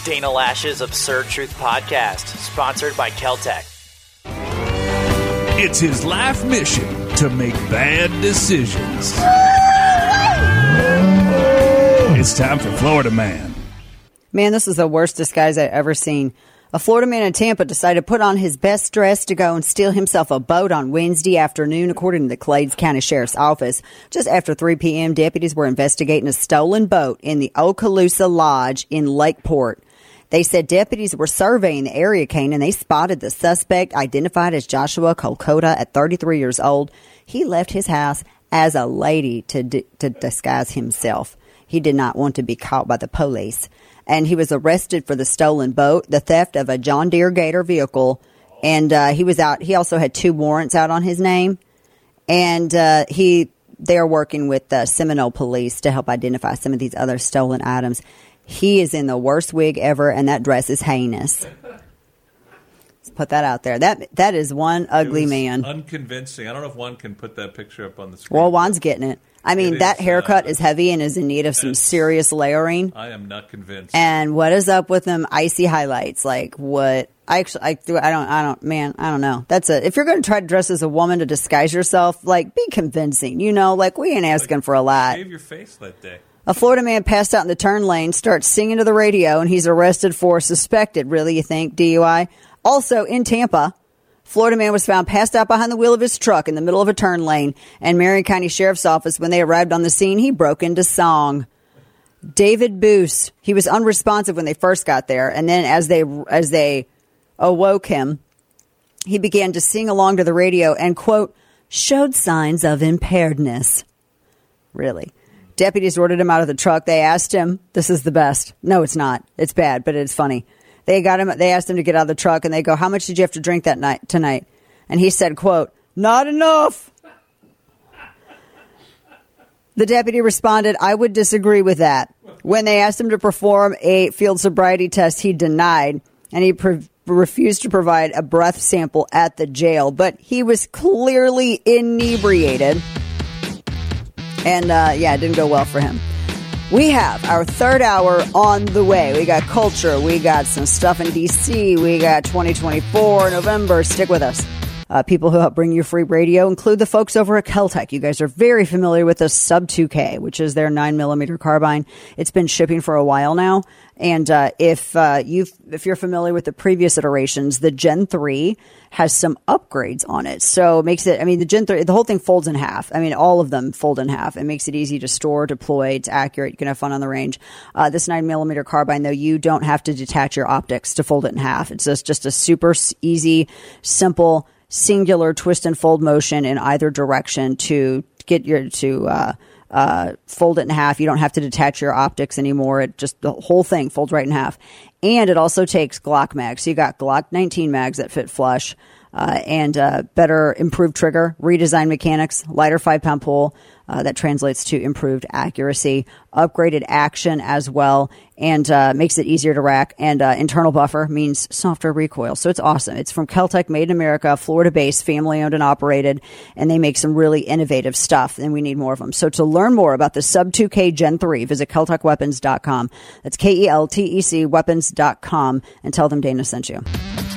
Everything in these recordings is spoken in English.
Dana Lash's Absurd Truth Podcast, sponsored by Keltec. It's his life mission to make bad decisions. It's time for Florida Man. Man, this is the worst disguise I've ever seen. A Florida man in Tampa decided to put on his best dress to go and steal himself a boat on Wednesday afternoon, according to the Clades County Sheriff's Office. Just after 3 p.m., deputies were investigating a stolen boat in the Okaloosa Lodge in Lakeport. They said deputies were surveying the area, Kane, and they spotted the suspect, identified as Joshua Kolkota at 33 years old. He left his house as a lady to disguise himself. He did not want to be caught by the police. And he was arrested for the stolen boat, the theft of a John Deere Gator vehicle, and he was out. He also had 2 warrants out on his name, and they are working with the Seminole Police to help identify some of these other stolen items. He is in the worst wig ever, and that dress is heinous. Let's put that out there. That is one ugly man. Unconvincing. I don't know if one can put that picture up on the screen. Well, Juan's getting it. I mean, that haircut is heavy and is in need of some serious layering. I am not convinced. And what is up with them icy highlights? Like what? I don't know. That's it. If you're going to try to dress as a woman to disguise yourself, like, be convincing. You know, like, we ain't asking for a lot. Shave your face that day. A Florida man passed out in the turn lane, starts singing to the radio, and he's arrested for suspected, really, you think, DUI? Also, in Tampa, Florida man was found passed out behind the wheel of his truck in the middle of a turn lane. And Marion County Sheriff's Office, when they arrived on the scene, he broke into song. David Boos, he was unresponsive when they first got there. And then as they awoke him, he began to sing along to the radio and, quote, showed signs of impairedness. Really. Deputies ordered him out of the truck. They asked him, this is the best. No, it's not. It's bad, but it's funny. They asked him to get out of the truck, and they go, how much did you have to drink tonight? And he said, quote, not enough. The deputy responded, I would disagree with that. When they asked him to perform a field sobriety test, he denied, and he refused to provide a breath sample at the jail. But he was clearly inebriated. And, it didn't go well for him. We have our third hour on the way. We got culture. We got some stuff in D.C. We got 2024 November. Stick with us. People who help bring you free radio include the folks over at Keltec. You guys are very familiar with the Sub 2K, which is their 9mm carbine. It's been shipping for a while now. And if you're familiar with the previous iterations, the Gen 3 has some upgrades on it. So it makes it, the Gen 3, the whole thing folds in half. All of them fold in half. It makes it easy to store, deploy. It's accurate. You can have fun on the range. This 9mm carbine, though, you don't have to detach your optics to fold it in half. It's just a super easy, simple, singular twist and fold motion in either direction to get fold it in half. You don't have to detach your optics anymore. The whole thing folds right in half. And it also takes Glock mags. So you got Glock 19 mags that fit flush, and better improved trigger, redesigned mechanics, lighter 5-pound pull. That translates to improved accuracy, upgraded action as well, and makes it easier to rack. And internal buffer means softer recoil. So it's awesome. It's from Keltec, made in America, Florida-based, family-owned and operated, and they make some really innovative stuff, and we need more of them. So to learn more about the Sub 2K Gen 3, visit KeltecWeapons.com. That's KELTEC weapons.com, and tell them Dana sent you.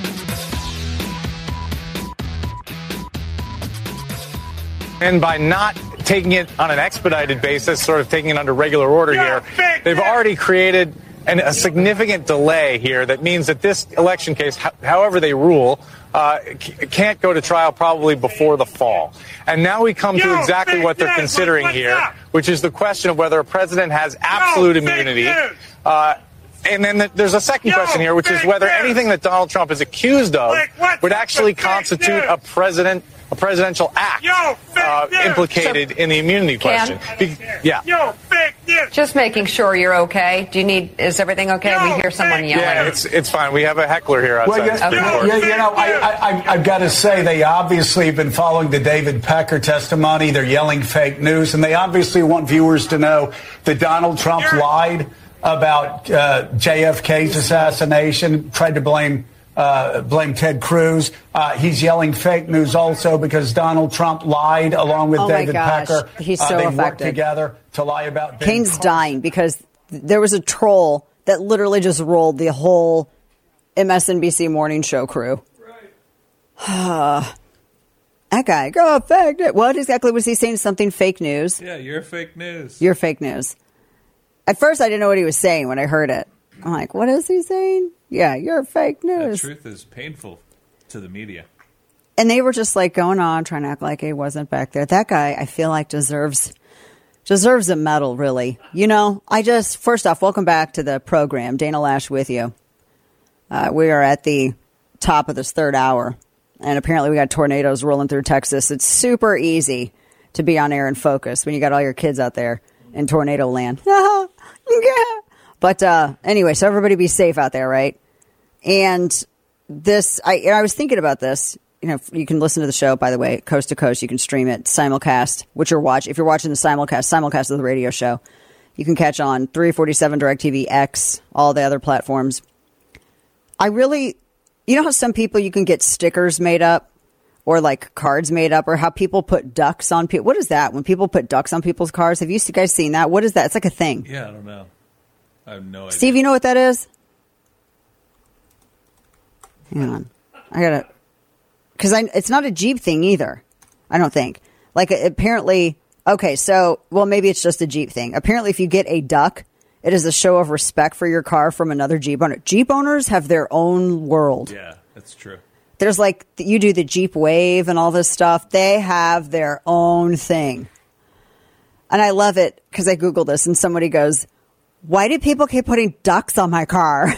And by not taking it on an expedited basis, sort of taking it under regular order here, they've already created a significant delay here that means that this election case, however they rule, can't go to trial probably before the fall. And now we come to exactly what they're considering here, which is the question of whether a president has absolute immunity. And then there's a second question here, which is whether anything that Donald Trump is accused of would actually constitute a presidential act implicated in the immunity question. Just making sure you're okay. Is everything okay? We hear someone yelling. Yeah, it's fine. We have a heckler here outside. I've got to say, they obviously have been following the David Pecker testimony. They're yelling fake news, and they obviously want viewers to know that Donald Trump lied about JFK's assassination, tried to blame Ted Cruz. He's yelling fake news also because Donald Trump lied along with David Pecker. He's so they effective. worked together to lie about. Kane's dying because there was a troll that literally just rolled the whole MSNBC morning show crew. Right. That guy, go fake news. What exactly was he saying? Something fake news? Yeah, you're fake news. You're fake news. At first, I didn't know what he was saying when I heard it. I'm like, what is he saying? Yeah, you're fake news. The truth is painful to the media. And they were just like going on, trying to act like he wasn't back there. That guy, I feel like, deserves a medal, really. You know, first off, welcome back to the program. Dana Lash with you. We are at the top of this third hour. And apparently we got tornadoes rolling through Texas. It's super easy to be on air and focus when you got all your kids out there in tornado land. But anyway, so everybody be safe out there, right? And I was thinking about this. You know, you can listen to the show, by the way, coast to coast. You can stream it, simulcast, if you're watching the simulcast of the radio show. You can catch on 347 DirecTV X, all the other platforms. You know how some people you can get stickers made up or like cards made up, or how people put ducks on people? What is that? When people put ducks on people's cars? Have you guys seen that? What is that? It's like a thing. Yeah, I don't know. I have no idea. Steve, you know what that is? Hang on. Because it's not a Jeep thing either, I don't think. Like, apparently, okay, so, well, maybe it's just a Jeep thing. Apparently, if you get a duck, it is a show of respect for your car from another Jeep owner. Jeep owners have their own world. Yeah, that's true. There's like, you do the Jeep Wave and all this stuff. They have their own thing. And I love it because I Googled this and somebody goes, why do people keep putting ducks on my car?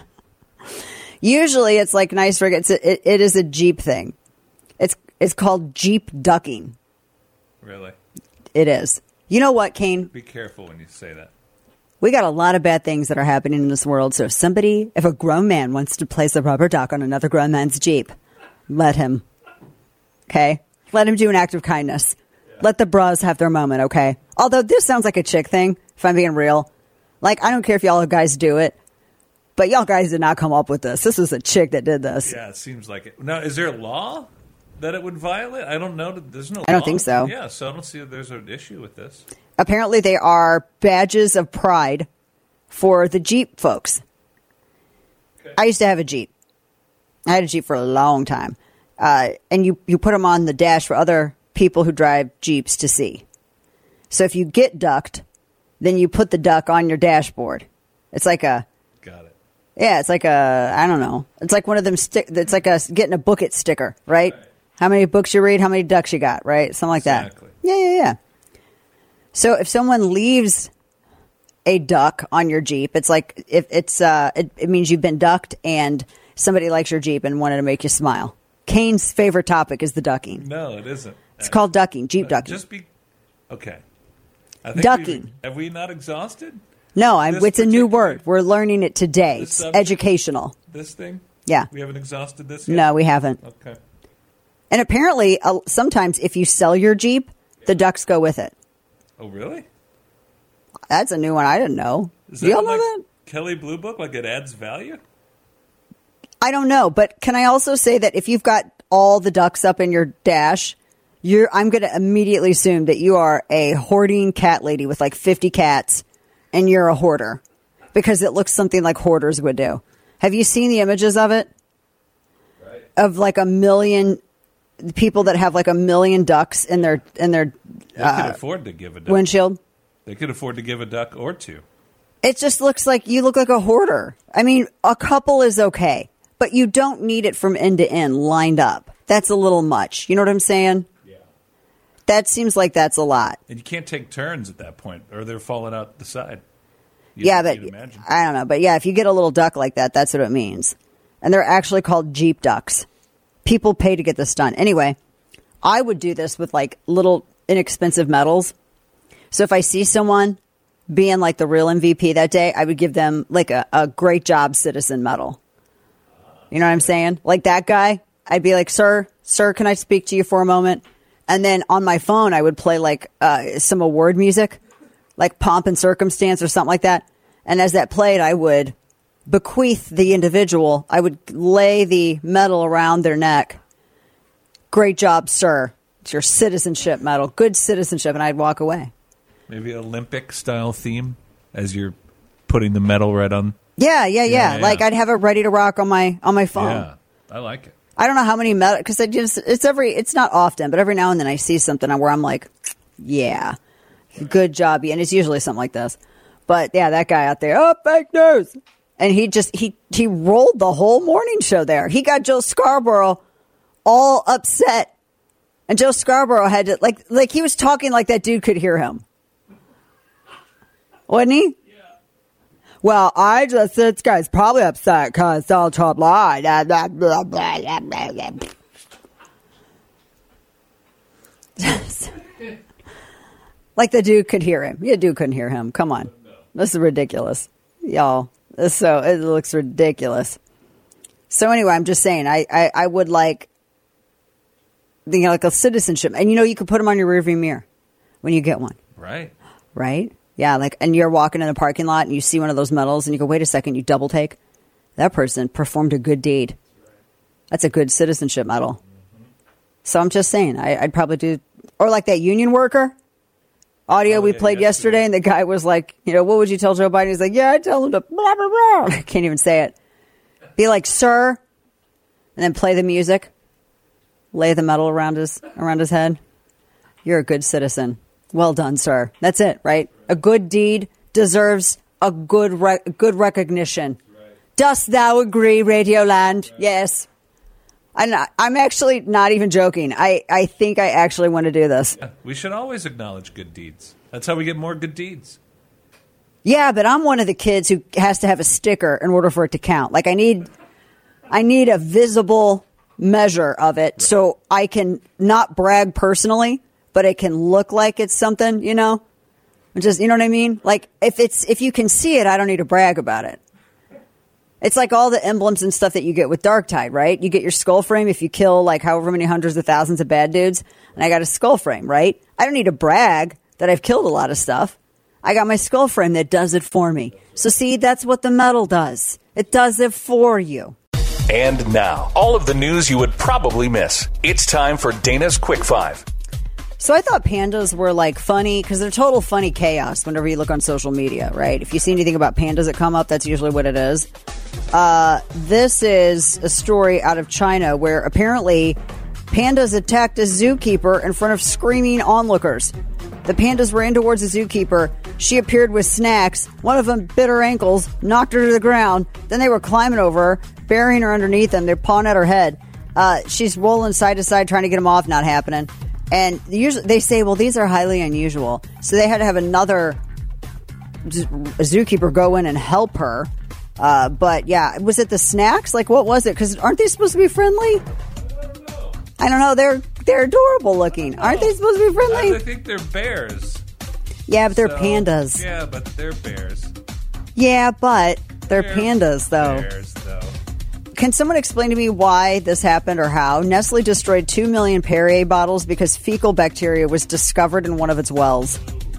Usually it's like nice for it is a Jeep thing. It's called Jeep ducking. Really? It is. You know what, Kane? Be careful when you say that. We got a lot of bad things that are happening in this world. So if a grown man wants to place a rubber duck on another grown man's Jeep, let him. Okay? Let him do an act of kindness. Yeah. Let the bras have their moment, okay? Although this sounds like a chick thing, if I'm being real. Like, I don't care if y'all guys do it, but y'all guys did not come up with this. This was a chick that did this. Yeah, it seems like it. Now, is there a law that it would violate? I don't know. There's no law. I don't think so. Yeah, so I don't see if there's an issue with this. Apparently, they are badges of pride for the Jeep folks. Okay. I used to have a Jeep. I had a Jeep for a long time. And you put them on the dash for other people who drive Jeeps to see. So if you get ducked, then you put the duck on your dashboard. It's like a... Got it. Yeah, it's like a... I don't know. It's like one of them... It's like getting a book it sticker, right? How many books you read, how many ducks you got, right? Something like that. Yeah. So if someone leaves a duck on your Jeep, it's like it means you've been ducked and somebody likes your Jeep and wanted to make you smile. Kane's favorite topic is the ducking. No, it isn't. It's called ducking, Jeep ducking. Okay. I think ducking. Have we not exhausted? No, it's a new word. We're learning it today. It's educational. This thing? Yeah. We haven't exhausted this yet? No, we haven't. Okay. And apparently, sometimes if you sell your Jeep, the ducks go with it. Oh, really? That's a new one. I didn't know. Do y'all know that? Kelley Blue Book, like it adds value? I don't know, but can I also say that if you've got all the ducks up in your dash, I'm going to immediately assume that you are a hoarding cat lady with like 50 cats, and you're a hoarder because it looks something like hoarders would do. Have you seen the images of it? Right. Of like 1 million people that have like 1 million ducks in their They could afford to give a duck. Windshield. They could afford to give a duck or two. It just looks like you look like a hoarder. I mean, a couple is okay, but you don't need it from end to end lined up. That's a little much. You know what I'm saying? Yeah. That seems like that's a lot. And you can't take turns at that point, or they're falling out the side. Yeah, but I don't know. But yeah, if you get a little duck like that, that's what it means. And they're actually called Jeep ducks. People pay to get this done. Anyway, I would do this with like little inexpensive medals. So if I see someone being like the real MVP that day, I would give them like a great job citizen medal. You know what I'm saying? Like that guy, I'd be like, sir, can I speak to you for a moment? And then on my phone, I would play like some award music, like Pomp and Circumstance or something like that. And as that played, I would bequeath the individual. I would lay the medal around their neck. Great job, sir. It's your citizenship medal. Good citizenship. And I'd walk away. Maybe Olympic-style theme as you're putting the medal right on Yeah. Like I'd have it ready to rock on my phone. Yeah, I like it. I don't know how many metal, because it's not often, but every now and then I see something where I'm like, yeah, good job. And it's usually something like this. But yeah, that guy out there, fake news. And he rolled the whole morning show there. He got Joe Scarborough all upset. And Joe Scarborough had to, like he was talking like that dude could hear him. Wasn't he? Well, this guy's probably upset because Donald Trump lied. Like the dude could hear him. Yeah, dude couldn't hear him. Come on. This is ridiculous. Y'all. It looks ridiculous. So anyway, I'm just saying, I would like, like a citizenship. And you can put them on your rearview mirror when you get one. Right? Yeah, and you're walking in the parking lot and you see one of those medals and you go, wait a second, you double take. That person performed a good deed. That's a good citizenship medal. So I'm just saying, I'd probably do, or like that union worker audio we played yesterday, and the guy was like, what would you tell Joe Biden? He's like, I'd tell him to blah, blah, blah. I can't even say it. Be like, sir, and then play the music, lay the medal around his head. You're a good citizen. Well done, sir. That's it, right? A good deed deserves a good recognition. Right. Dost thou agree, Radioland? Right. Yes. I'm actually not even joking. I think I actually want to do this. Yeah, we should always acknowledge good deeds. That's how we get more good deeds. Yeah, but I'm one of the kids who has to have a sticker in order for it to count. Like I need a visible measure of it so I can not brag personally, but it can look like it's something, Just, you know what I mean? Like if you can see it, I don't need to brag about it. It's like all the emblems and stuff that you get with Darktide, right? You get your skull frame if you kill like however many hundreds of thousands of bad dudes. And I got a skull frame, right? I don't need to brag that I've killed a lot of stuff. I got my skull frame that does it for me. So see, that's what the medal does. It does it for you. And now, all of the news you would probably miss. It's time for Dana's Quick Five. So I thought pandas were like funny because they're total funny chaos whenever you look on social media, right? If you see anything about pandas that come up, that's usually what it is. This is a story out of China where apparently pandas attacked a zookeeper in front of screaming onlookers. The pandas ran towards the zookeeper. She appeared with snacks. One of them bit her ankles, knocked her to the ground. Then they were climbing over her, burying her underneath them. They're pawing at her head. She's rolling side to side, trying to get them off, not happening. And usually they say, well, these are highly unusual. So they had to have another zookeeper go in and help her. But yeah, was it the snacks? Like, what was it? Because aren't they supposed to be friendly? I don't know. They're adorable looking. Aren't they supposed to be friendly? I think they're bears. Yeah, but they're pandas. Yeah, but they're bears. Yeah, but they're pandas, though. Bears, though. Can someone explain to me why this happened or how? Nestle destroyed 2 million Perrier bottles because fecal bacteria was discovered in one of its wells.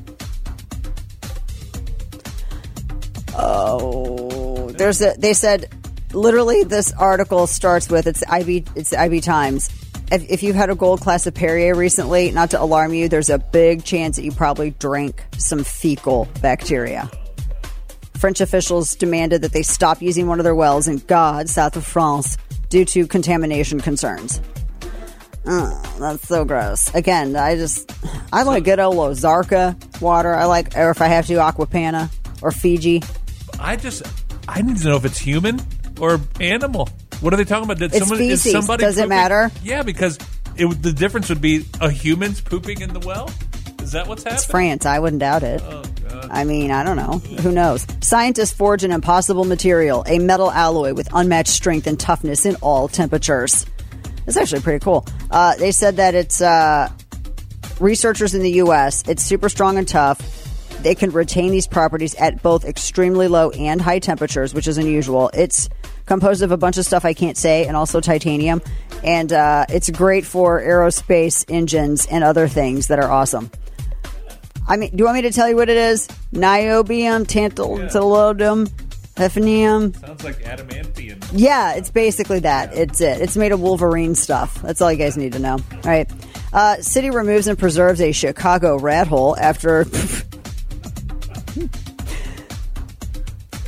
Oh, they said, literally, this article starts with, it's the IB Times. If you've had a gold class of Perrier recently, not to alarm you, there's a big chance that you probably drank some fecal bacteria. French officials demanded that they stop using one of their wells in Gade, south of France, due to contamination concerns. Oh, that's so gross. Again, I like good old Ozarka water. Or if I have to, Aquapana or Fiji. I need to know if it's human or animal. What are they talking about? It's feces. Does it matter? Yeah, because the difference would be a human's pooping in the well. Is that what's happening? It's France. I wouldn't doubt it. Oh, God. I mean, I don't know. Who knows? Scientists forge an impossible material, a metal alloy with unmatched strength and toughness in all temperatures. It's actually pretty cool. They said that it's researchers in the U.S., it's super strong and tough. They can retain these properties at both extremely low and high temperatures, which is unusual. It's composed of a bunch of stuff I can't say, and also titanium. And it's great for aerospace engines and other things that are awesome. I mean, do you want me to tell you what it is? Niobium, tantalum, hafnium. Sounds like adamantium. Yeah, it's basically that. Yeah. It's it. It's made of Wolverine stuff. That's all you guys need to know. All right. City removes and preserves a Chicago rat hole after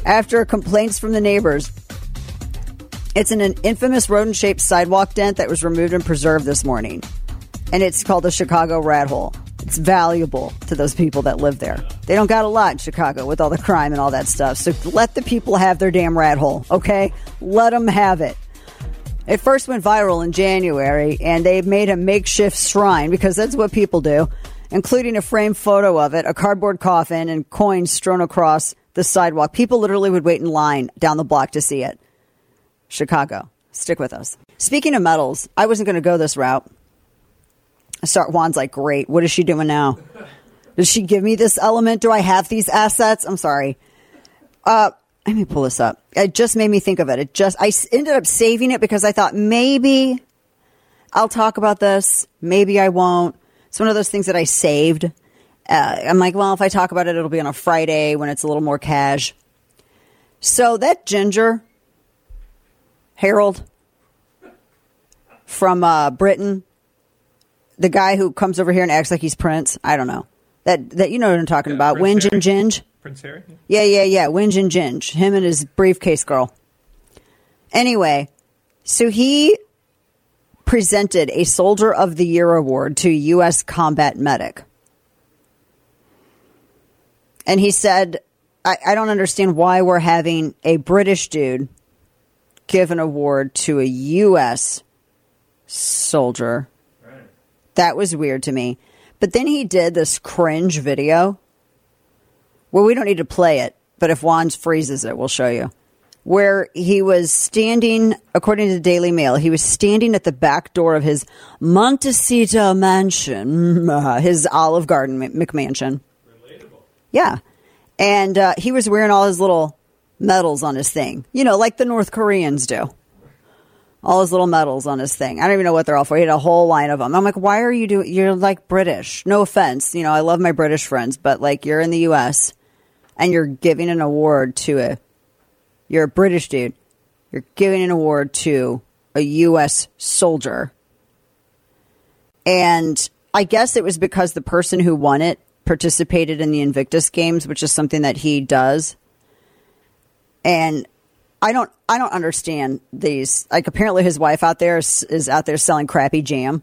after complaints from the neighbors. It's an infamous rodent-shaped sidewalk dent that was removed and preserved this morning. And it's called the Chicago Rat Hole. It's valuable to those people that live there. They don't got a lot in Chicago with all the crime and all that stuff. So let the people have their damn rat hole, okay? Let them have it. It first went viral in January, and they made a makeshift shrine, because that's what people do, including a framed photo of it, a cardboard coffin, and coins strewn across the sidewalk. People literally would wait in line down the block to see it. Chicago. Stick with us. Speaking of medals, I wasn't going to go this route. Juan's like, great. What is she doing now? Does she give me this element? Do I have these assets? I'm sorry. Let me pull this up. It just made me think of it. I ended up saving it because I thought maybe I'll talk about this. Maybe I won't. It's one of those things that I saved. I'm like, well, if I talk about it, it'll be on a Friday when it's a little more cash. So that ginger, Harold from Britain, the guy who comes over here and acts like he's Prince, I don't know. That you know what I'm talking about. Winge and Ginge. Prince Harry? Yeah. Winge and Ginge. Him and his briefcase girl. Anyway, so he presented a Soldier of the Year award to a U.S. combat medic. And he said, I don't understand why we're having a British dude give an award to a U.S. soldier. Right. That was weird to me. But then he did this cringe video. Well, we don't need to play it, but if Juan freezes it, we'll show you. Where he was standing, according to the Daily Mail, he was standing at the back door of his Montecito mansion, his Olive Garden McMansion. Relatable. Yeah. And he was wearing all his little medals on his thing. You know, like the North Koreans do. All his little medals on his thing. I don't even know what they're all for. He had a whole line of them. I'm like, why are you doing... You're like British. No offense. You know, I love my British friends, but like you're in the U.S. and you're giving an award to a... You're a British dude. You're giving an award to a U.S. soldier. And I guess it was because the person who won it participated in the Invictus Games, which is something that he does. And I don't understand these. Like, apparently his wife out there is out there selling crappy jam.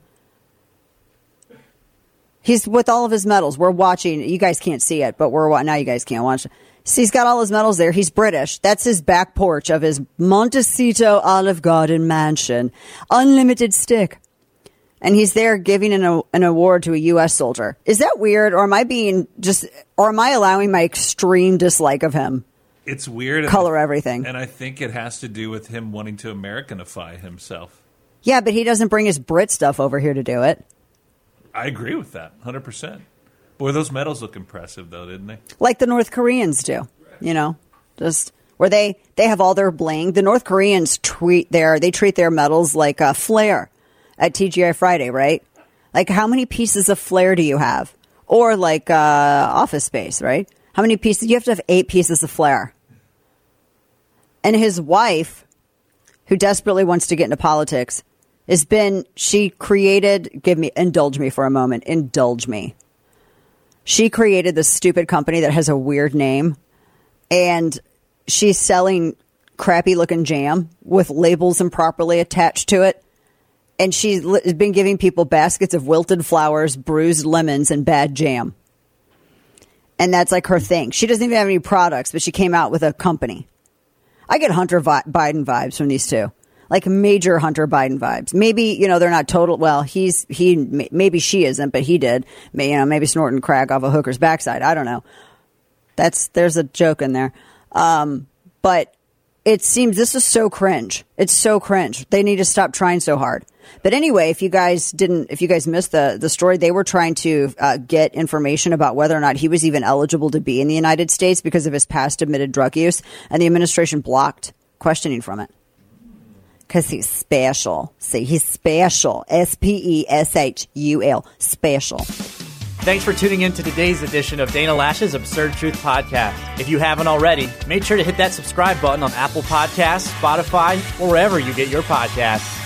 He's with all of his medals. We're watching. You guys can't see it, but now you guys can't watch it. So he's got all his medals there. He's British. That's his back porch of his Montecito Olive Garden mansion. Unlimited stick. And he's there giving an award to a U.S. soldier. Is that weird? Or am I allowing my extreme dislike of him? It's weird. Color everything. And I think it has to do with him wanting to Americanify himself. Yeah, but he doesn't bring his Brit stuff over here to do it. I agree with that, 100%. Boy, those medals look impressive, though, didn't they? Like the North Koreans do, you know, just where they have all their bling. The North Koreans treat their medals like a flare at TGI Friday, right? Like, how many pieces of flare do you have? Or like Office Space, right? How many pieces? You have to have 8 pieces of flare. And his wife, who desperately wants to get into politics, indulge me for a moment. Indulge me. She created this stupid company that has a weird name, and she's selling crappy looking jam with labels improperly attached to it. And she's been giving people baskets of wilted flowers, bruised lemons, and bad jam. And that's like her thing. She doesn't even have any products, but she came out with a company. I get Hunter Biden vibes from these two. Like major Hunter Biden vibes. Maybe, you know, they're not total. Well, maybe she isn't, but he did. Maybe snorting crack off a hooker's backside. I don't know. There's a joke in there. But it seems this is so cringe. It's so cringe. They need to stop trying so hard. But anyway, if you guys missed the story, they were trying to get information about whether or not he was even eligible to be in the United States because of his past admitted drug use, and the administration blocked questioning from it. Because he's special. See, he's special. SPESHUL. Special. Thanks for tuning in to today's edition of Dana Lash's Absurd Truth Podcast. If you haven't already, make sure to hit that subscribe button on Apple Podcasts, Spotify, or wherever you get your podcasts.